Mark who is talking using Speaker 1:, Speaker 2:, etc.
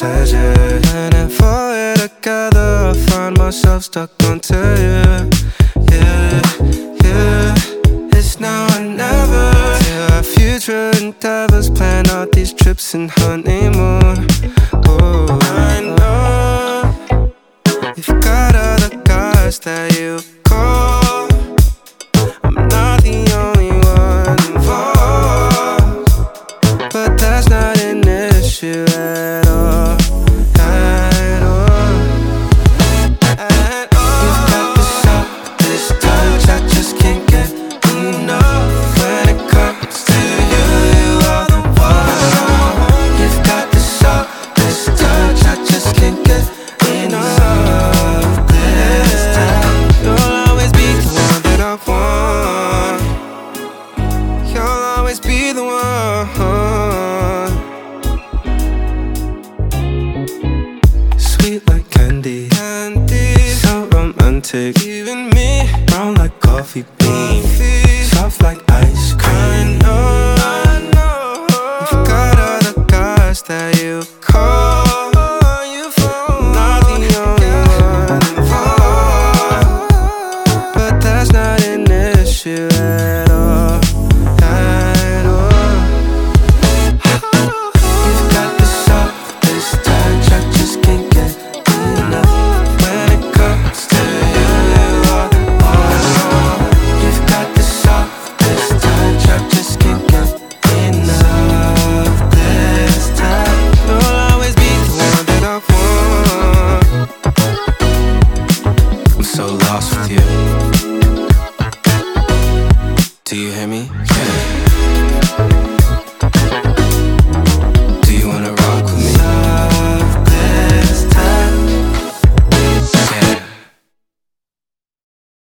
Speaker 1: pleasure. And if we're together, I find myself stuck onto you. Yeah, yeah. It's now or never. Yeah, our future endeavors, plan out these trips and honeymoon. Oh, I know you've got other guys that you call. I'm not the only one involved, but that's not an issue at all. At all. At all. You've got this touch I just can't get enough. When it comes to you, you are the one. You've got this touch I just can't get enough. This time you'll always be the one that I want. You'll always be the one. Sweet like candy, so romantic. Even me, brown like coffee beans, soft like ice cream. I know you've got other guys that you call. Not the only one involved, but that's not an issue at all. At all. You've got this touch I just can't get enough. When it comes to you, you are the one. You've got this touch I just can't get enough. This time you'll always be the one that I want. I'm so lost with you. Do you hear me? Yeah.